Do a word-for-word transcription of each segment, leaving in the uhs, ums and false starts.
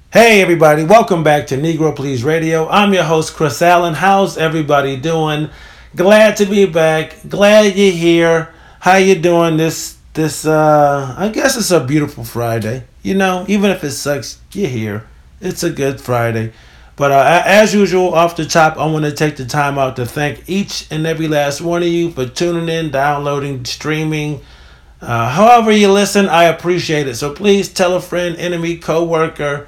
Hey everybody, welcome back to Negro Please Radio. I'm your host Chris Allen. How's everybody doing? Glad to be back. Glad you're here. How you doing this this uh I guess it's a beautiful Friday. You know, even if it sucks, you're here. It's a good Friday. But uh, as usual, off the top, I want to take the time out to thank each and every last one of you for tuning in, downloading, streaming. Uh, however you listen, I appreciate it. So please tell a friend, enemy, coworker,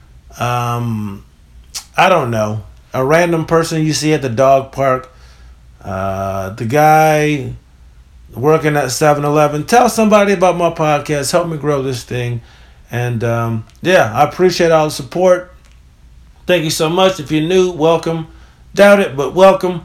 um, I don't know, a random person you see at the dog park, uh, the guy working at Seven Eleven. Tell somebody about my podcast. Help me grow this thing. And um, yeah, I appreciate all the support. Thank you so much. If you're new, welcome. Doubt it, but welcome.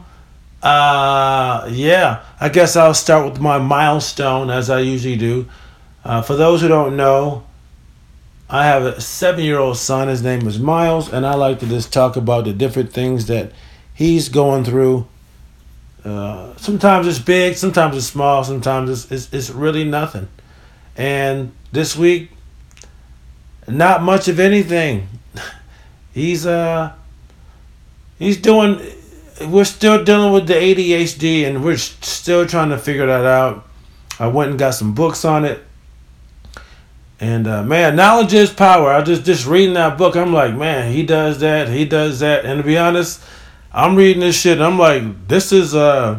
Uh, yeah, I guess I'll start with my milestone as I usually do. Uh, for those who don't know, I have a seven-year-old son. His name is Miles, and I like to just talk about the different things that he's going through. Uh, sometimes it's big, sometimes it's small, sometimes it's, it's it's really nothing. And this week, not much of anything. He's uh he's doing. We're still dealing with the A D H D, and we're still trying to figure that out. I went and got some books on it. And uh, man, knowledge is power. I just just reading that book, I'm like, man, he does that, he does that. And to be honest, I'm reading this shit, and I'm like, this is uh,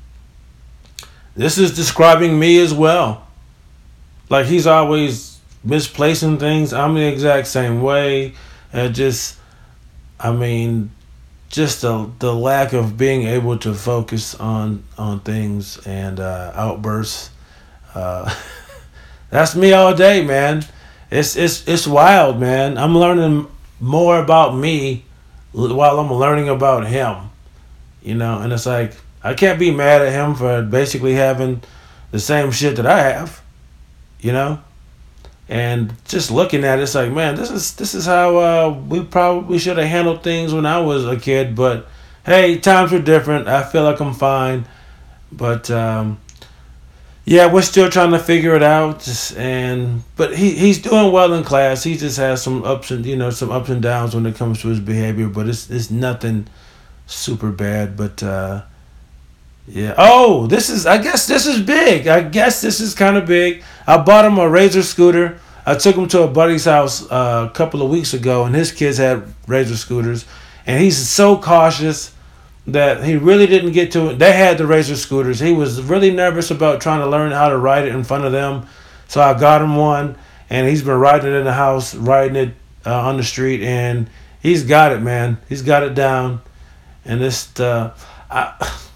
this is describing me as well. Like he's always misplacing things. I'm the exact same way. And just, I mean, just the the lack of being able to focus on on things and uh, outbursts. Uh, That's me all day, man. It's it's it's wild, man. I'm learning more about me while I'm learning about him. You know, and it's like I can't be mad at him for basically having the same shit that I have. You know, and just looking at it, it's like, man, this is this is how uh, we probably should have handled things when I was a kid. But hey, times are different. I feel like I'm fine, but. Um, Yeah, we're still trying to figure it out, and but he, he's doing well in class. He just has some ups and you know some ups and downs when it comes to his behavior, but it's it's nothing super bad. But uh, yeah, oh, this is I guess this is big. I guess this is kind of big. I bought him a Razor scooter. I took him to a buddy's house uh, a couple of weeks ago, and his kids had Razor scooters, and he's so cautious that he really didn't get to it. They had the Razor scooters. He was really nervous about trying to learn how to ride it in front of them. So I got him one, and he's been riding it in the house, riding it uh, on the street, and he's got it, man. He's got it down. And this, uh, I,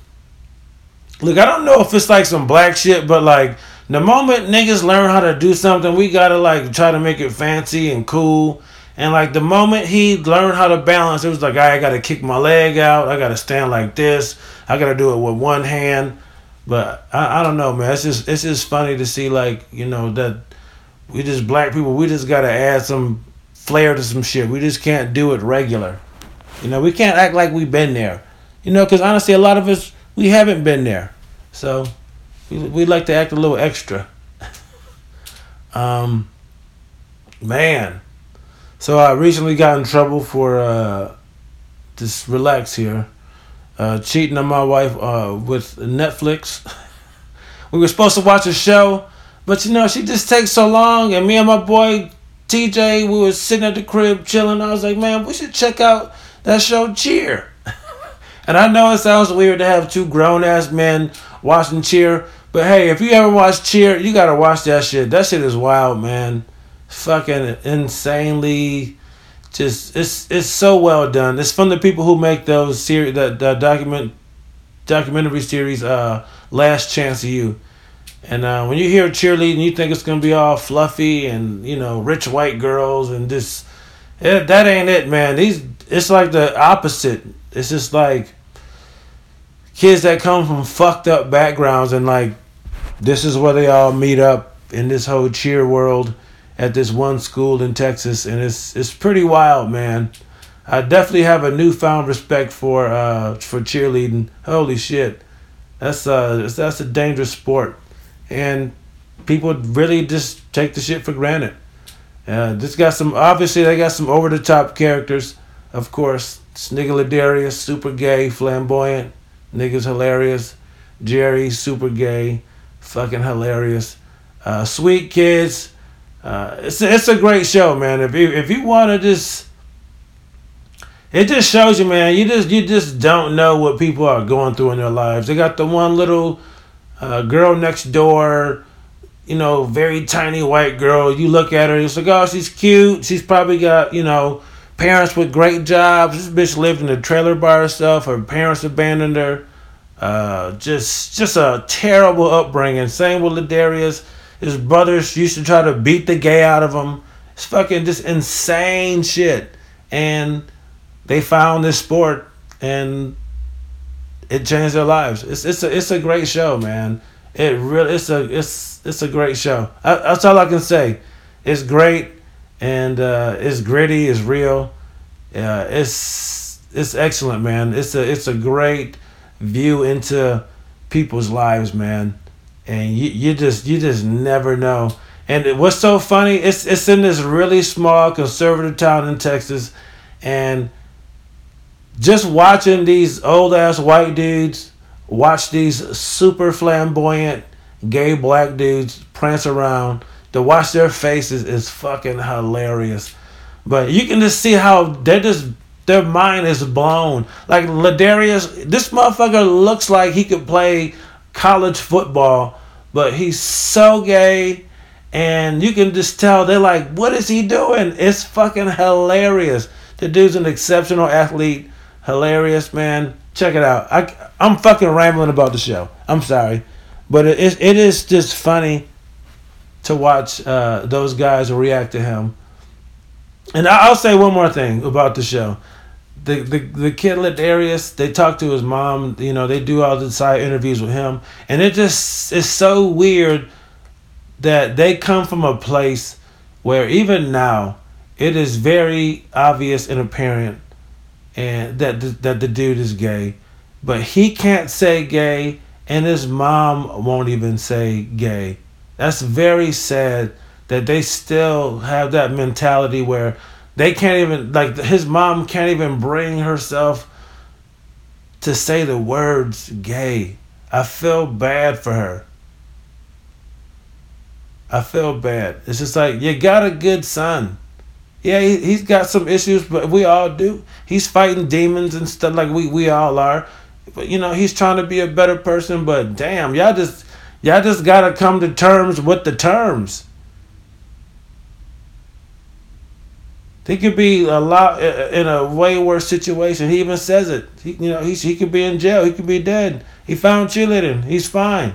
look, I don't know if it's like some black shit, but like the moment niggas learn how to do something, we gotta like try to make it fancy and cool. And like the moment he learned how to balance, it was like, I gotta kick my leg out. I gotta stand like this. I gotta do it with one hand. But I, I don't know, man. It's just it's just funny to see like you know that we just black people. We just gotta add some flair to some shit. We just can't do it regular. You know, we can't act like we've been there. You know, because honestly, a lot of us we haven't been there. So we we like to act a little extra. um, man. So I recently got in trouble for uh, just relax here, uh, cheating on my wife uh, with Netflix. We were supposed to watch a show, but you know she just takes so long. And me and my boy T J, we were sitting at the crib chilling. I was like, man, we should check out that show Cheer. And I know it sounds weird to have two grown ass men watching Cheer, but hey, if you ever watch Cheer, you gotta watch that shit. That shit is wild, man. Fucking insanely, just it's it's so well done. It's from the people who make those series, the, the document documentary series, uh, Last Chance of You. And uh, when you hear cheerleading, you think it's gonna be all fluffy and you know rich white girls and this. It, that ain't it, man. These it's like the opposite. It's just like kids that come from fucked up backgrounds and like this is where they all meet up in this whole cheer world. At this one school in Texas, and it's it's pretty wild, man. I definitely have a newfound respect for uh for cheerleading. Holy shit, that's uh that's a dangerous sport, and people really just take the shit for granted. Uh, this got some. Obviously, they got some over the top characters. Of course, this nigga Ladarius, super gay, flamboyant. Nigga's hilarious. Jerry, super gay, fucking hilarious. Uh, sweet kids. Uh, it's a, it's a great show, man. If you if you want to just, it just shows you, man. You just you just don't know what people are going through in their lives. They got the one little uh, girl next door, you know, very tiny white girl. You look at her, it's like, oh, she's cute. She's probably got, you know, parents with great jobs. This bitch lived in a trailer by herself. Her parents abandoned her. Uh, just just a terrible upbringing. Same with Ladarius. His brothers used to try to beat the gay out of him. It's fucking just insane shit. And they found this sport and it changed their lives. It's it's a it's a great show, man. It really it's a it's it's a great show. I, that's all I can say. It's great and uh, it's gritty. It's real. Uh, it's it's excellent, man. It's a it's a great view into people's lives, man. And you, you just you just never know. And what's so funny? It's it's in this really small conservative town in Texas, and just watching these old ass white dudes watch these super flamboyant gay black dudes prance around, to watch their faces is fucking hilarious. But you can just see how they're just their mind is blown. Like Ladarius, this motherfucker looks like he could play college football, but he's so gay, and you can just tell they're like, what is he doing? It's fucking hilarious. The dude's an exceptional athlete. Hilarious, man. Check it out. I, I'm fucking rambling about the show. I'm sorry. But it, it, it is just funny to watch uh, those guys react to him. And I'll say one more thing about the show. The the the kid Ladarius, they talk to his mom. You know, they do all the side interviews with him, and it just is so weird that they come from a place where even now it is very obvious and apparent, and that the, that the dude is gay, but he can't say gay, and his mom won't even say gay. That's very sad that they still have that mentality where they can't even, like, his mom can't even bring herself to say the words gay. I feel bad for her. I feel bad. It's just like, you got a good son. Yeah, he, he's got some issues, but we all do. He's fighting demons and stuff like we, we all are. But, you know, he's trying to be a better person, but damn, y'all just, y'all just got to come to terms with the terms. He could be a lot in a way worse situation. He even says it. He, you know, he he could be in jail. He could be dead. He found cheerleading. He's fine.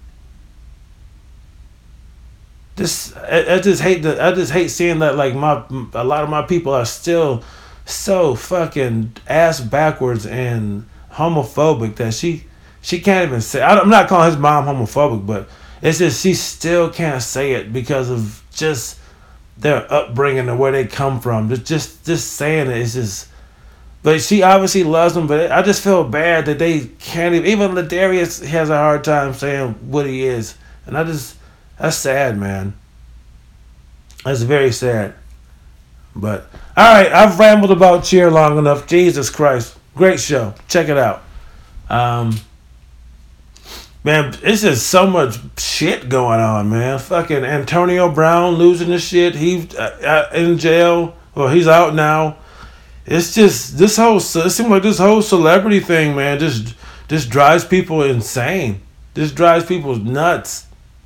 This I, I just hate the I just hate seeing that, like, my a lot of my people are still so fucking ass backwards and homophobic that she she can't even say. I, I'm not calling his mom homophobic, but it's just she still can't say it because of just their upbringing and where they come from. Just, just, just saying it is just. But she obviously loves him. But I just feel bad that they can't even. Even Ladarius has a hard time saying what he is, and I just. That's sad, man. That's very sad. But all right, I've rambled about Cheer long enough. Jesus Christ, great show. Check it out. Um. Man, it's just so much shit going on, man. Fucking Antonio Brown losing his shit. He's uh, in jail. Well, he's out now. It's just this whole. It seems like this whole celebrity thing, man, just just drives people insane. This drives people nuts.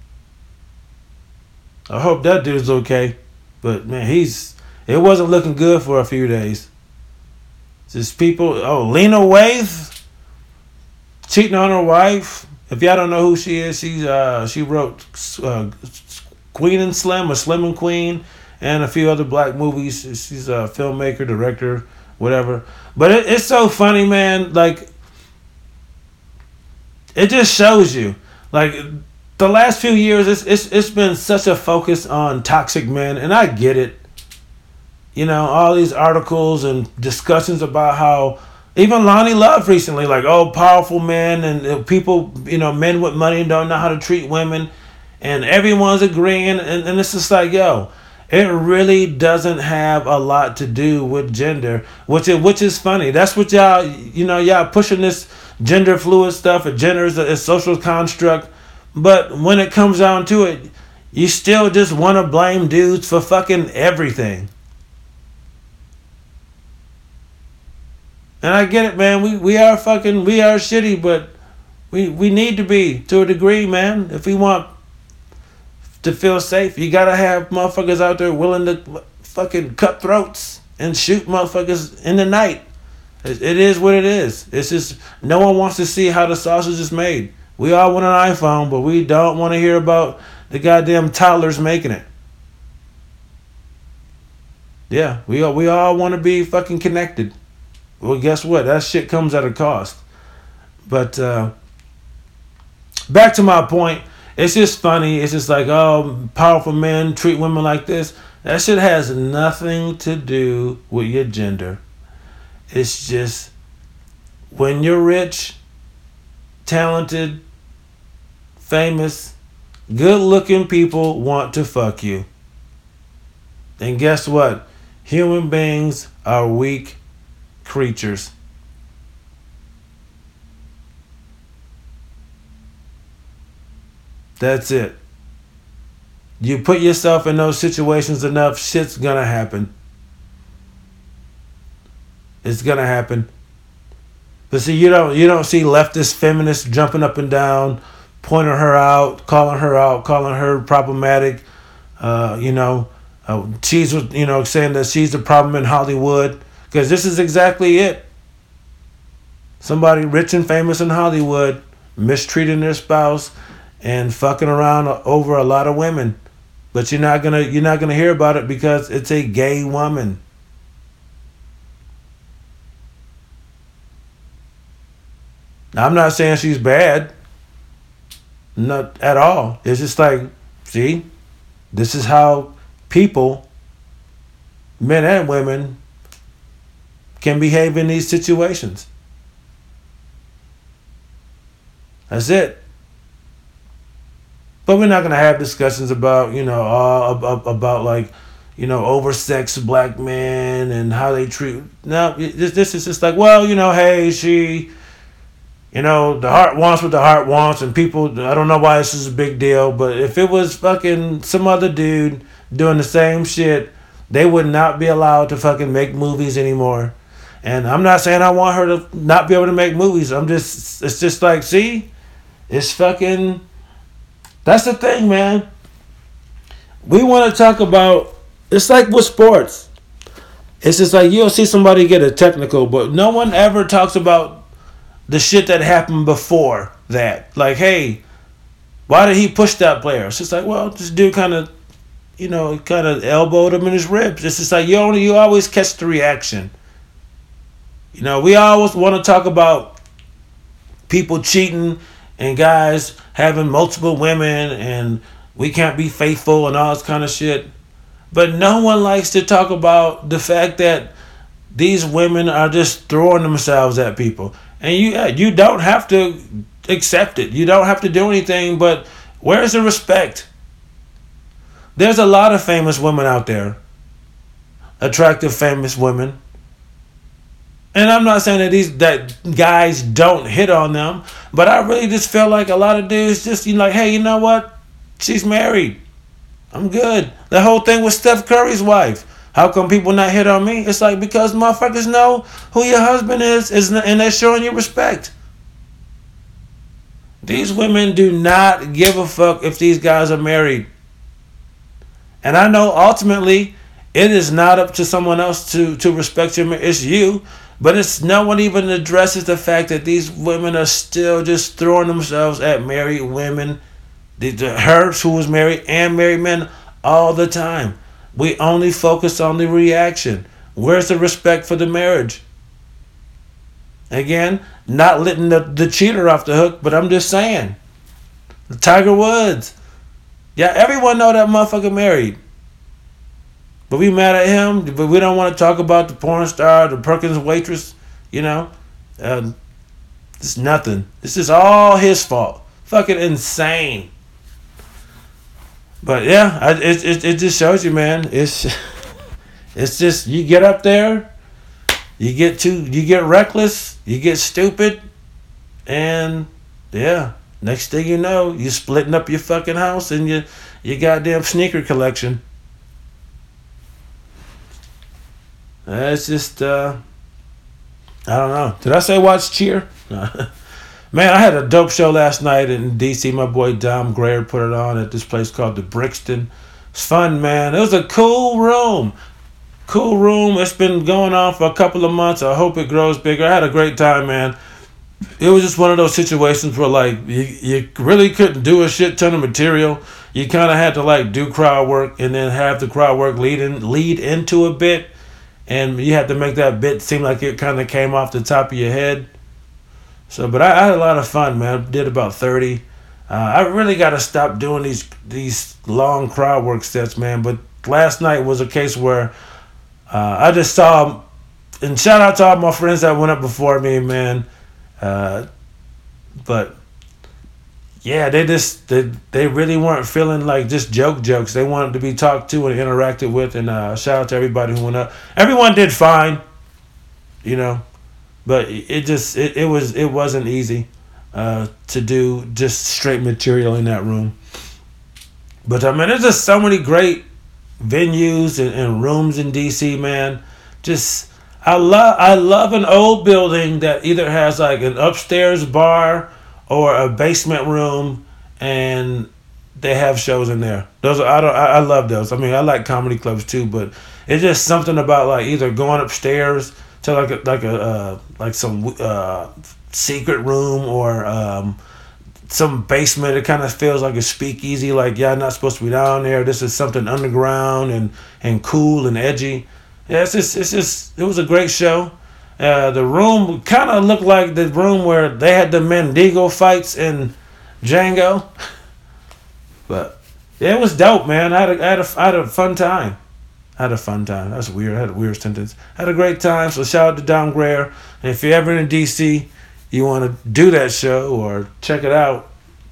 I hope that dude's okay, but man, he's. It wasn't looking good for a few days. Just people. Oh, Lena Waithe cheating on her wife. If y'all don't know who she is, she's uh she wrote uh, Queen and Slim or Slim and Queen and a few other black movies. She's a filmmaker, director, whatever. But it, it's so funny, man. Like, it just shows you, like, the last few years, it's it's it's been such a focus on toxic men, and I get it. You know, all these articles and discussions about how. Even Lonnie Love recently, like, oh, powerful men and people, you know, men with money don't know how to treat women. And everyone's agreeing. And, and it's just like, yo, It really doesn't have a lot to do with gender, which is, which is funny. That's what y'all, you know, y'all pushing this gender fluid stuff. A gender is a, a social construct, but when it comes down to it, you still just want to blame dudes for fucking everything. And I get it, man. We we are fucking we are shitty, but we we need to be to a degree, man. If we want to feel safe, you gotta have motherfuckers out there willing to fucking cut throats and shoot motherfuckers in the night. It, it is what it is. It's just no one wants to see how the sausage is made. We all want an iPhone, but we don't want to hear about the goddamn toddlers making it. Yeah, we all, we all want to be fucking connected. Well, guess what? That shit comes at a cost. But uh, back to my point. It's just funny. It's just like, oh, powerful men treat women like this. That shit has nothing to do with your gender. It's just when you're rich, talented, famous, good-looking people want to fuck you. And guess what? Human beings are weak creatures. That's it. You put yourself in those situations enough, shit's gonna happen. It's gonna happen. But see, you don't you don't see leftist feminists jumping up and down, pointing her out, calling her out, calling her problematic. Uh, you know, uh, she's you know saying that she's the problem in Hollywood, because this is exactly it. Somebody rich and famous in Hollywood mistreating their spouse and fucking around over a lot of women, but you're not gonna you're not gonna hear about it because it's a gay woman. Now, I'm not saying she's bad, not at all. It's just like, see, this is how people, men and women, can behave in these situations. That's it. But we're not going to have discussions about, you know, uh, about, about like, you know, oversexed black men and how they treat. No, this, this is just like, well, you know, hey, she, you know, the heart wants what the heart wants. And people, I don't know why this is a big deal. But if it was fucking some other dude doing the same shit, they would not be allowed to fucking make movies anymore. And I'm not saying I want her to not be able to make movies. I'm just, it's just like, see, it's fucking... That's the thing, man. We want to talk about, it's like with sports. It's just like you'll see somebody get a technical, but no one ever talks about the shit that happened before that. Like, hey, why did he push that player? It's just like, well, this dude kind of, you know, kind of elbowed him in his ribs. It's just like you only, you always catch the reaction. You know, we always want to talk about people cheating and guys having multiple women and we can't be faithful and all this kind of shit. But no one likes to talk about the fact that these women are just throwing themselves at people. And you you don't have to accept it. You don't have to do anything, but where's the respect? There's a lot of famous women out there. Attractive, famous women. And I'm not saying that these that guys don't hit on them, but I really just feel like a lot of dudes just, you know, like, hey, you know what? She's married. I'm good. The whole thing with Steph Curry's wife. How come people not hit on me? It's like because motherfuckers know who your husband is, is and they're showing you respect. These women do not give a fuck if these guys are married. And I know ultimately it is not up to someone else to, to respect your marriage. It's you. But it's no one even addresses the fact that these women are still just throwing themselves at married women, the, the her who was married and married men all the time. We only focus on the reaction. Where's the respect for the marriage? Again, not letting the, the cheater off the hook, but I'm just saying. Tiger Woods. Yeah, everyone know that motherfucker married. But we mad at him, but we don't want to talk about the porn star, the Perkins waitress, you know. Uh, it's nothing. This is all his fault. Fucking insane. But yeah, I, it, it it just shows you, man. It's it's just you get up there, you get too, you get reckless, you get stupid, and yeah, next thing you know, you splitting up your fucking house and your your goddamn sneaker collection. It's just uh, I don't know. Did I say watch Cheer? Man, I had a dope show last night in D C. My boy Dom Grayer put it on at this place called the Brixton. It's fun, man. It was a cool room. Cool room. It's been going on for a couple of months. I hope it grows bigger. I had a great time, man. It was just one of those situations where, like, you, you really couldn't do a shit ton of material. You kind of had to, like, do crowd work and then have the crowd work lead, in, lead into a bit. And you had to make that bit seem like it kind of came off the top of your head. So, but I, I had a lot of fun, man. I did about thirty. Uh, I really got to stop doing these these long crowd work sets, man. But last night was a case where uh, I just saw, and shout out to all my friends that went up before me, man. Uh, but yeah, they just they they really weren't feeling like just joke jokes. They wanted to be talked to and interacted with. And uh, shout out to everybody who went up. Everyone did fine, you know. But it just it, it was it wasn't easy uh, to do just straight material in that room. But I mean, there's just so many great venues and, and rooms in D C, man. Just I love I love an old building that either has like an upstairs bar or a basement room, and they have shows in there. Those are, I don't I, I love those. I mean, I like comedy clubs too, but it's just something about like either going upstairs to like a, like a uh, like some uh, secret room or um, some basement. It kind of feels like a speakeasy. Like, yeah, I'm not supposed to be down there. This is something underground and, and cool and edgy. Yeah, it's just it's just it was a great show. Uh, the room kind of looked like the room where they had the Mendigo fights in Django. But yeah, it was dope, man. I had a, I had a, I had a fun time. I had a fun time. That's weird. I had a weird sentence. I had a great time. So shout out to Dom Grayer. And if you're ever in D C, you want to do that show or check it out,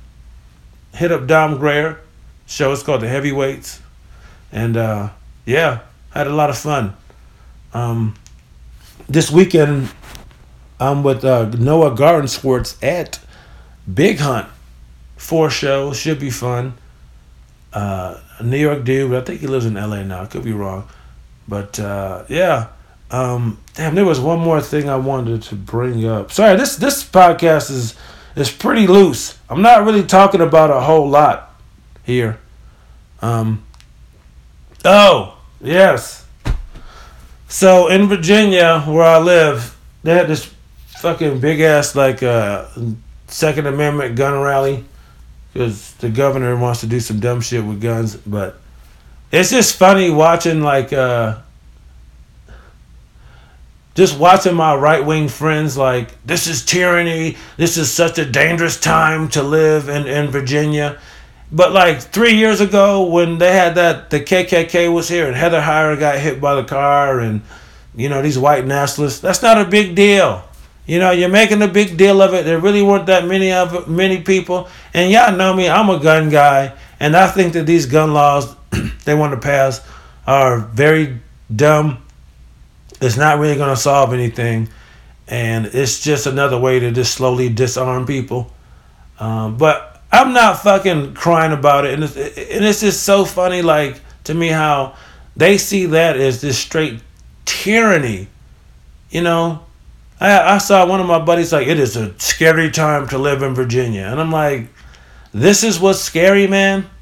hit up Dom Grayer. Show is called The Heavyweights. And uh, yeah, I had a lot of fun. Um, this weekend, I'm with uh, Noah Gardenswartz at Big Hunt. Four shows. Should be fun. Uh, a New York dude, but I think he lives in L A now. I could be wrong. But, uh, yeah. Um, damn, there was one more thing I wanted to bring up. Sorry, this this podcast is is pretty loose. I'm not really talking about a whole lot here. Um, oh, yes. So, in Virginia, where I live, they had this fucking big-ass, like, uh, Second Amendment gun rally. Because the governor wants to do some dumb shit with guns. But it's just funny watching, like, uh, just watching my right-wing friends, like, this is tyranny. This is such a dangerous time to live in, in Virginia. But, like, three years ago when they had that, the K K K was here and Heather Heyer got hit by the car and, you know, these white nationalists, that's not a big deal. You know, you're making a big deal of it. There really weren't that many of many people. And y'all know me, I'm a gun guy. And I think that these gun laws they want to pass are very dumb. It's not really going to solve anything. And it's just another way to just slowly disarm people. Um, but I'm not fucking crying about it. And it's, and it's just so funny, like, to me how they see that as this straight tyranny. You know? I, I saw one of my buddies like, it is a scary time to live in Virginia. And I'm like, this is what's scary, man?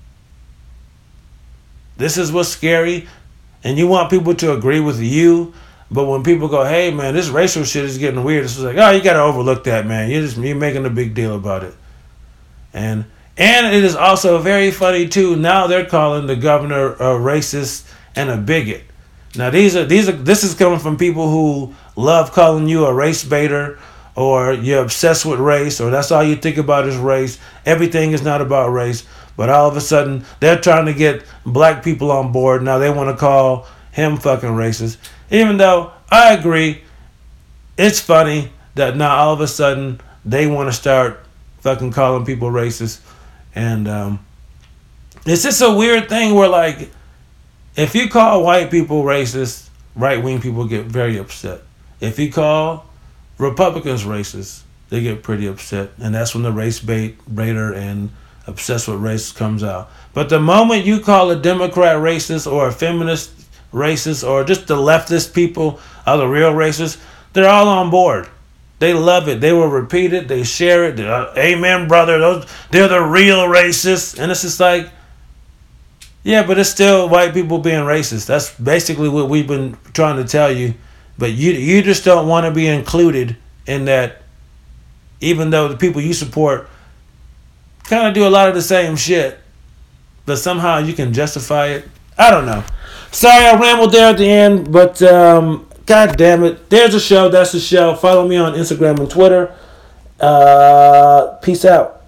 This is what's scary? And you want people to agree with you, but when people go, hey, man, this racial shit is getting weird, it's like, oh, you got to overlook that, man. You're just you're making a big deal about it. And and it is also very funny, too. Now they're calling the governor a racist and a bigot. Now, these are these are this is coming from people who love calling you a race baiter, or you're obsessed with race, or that's all you think about is race. Everything is not about race. But all of a sudden, they're trying to get black people on board. Now they want to call him fucking racist. Even though I agree, it's funny that now all of a sudden they want to start fucking calling people racist. And um, It's just a weird thing where, like, if you call white people racist, right wing people get very upset. If you call Republicans racist, they get pretty upset, and that's when the race bait baiter and obsessed with race comes out. But the moment you call a Democrat racist or a feminist racist or just the leftist people are the real racists, they're all on board. They love it. They will repeat it. They share it. Uh, Amen, brother. Those they're the real racists, and it's just like, yeah, but it's still white people being racist. That's basically what we've been trying to tell you. But you you just don't want to be included in that, even though the people you support kind of do a lot of the same shit, but somehow you can justify it. I don't know. Sorry I rambled there at the end, but um, god damn it. There's a show. That's the show. Follow me on Instagram and Twitter. Uh, peace out.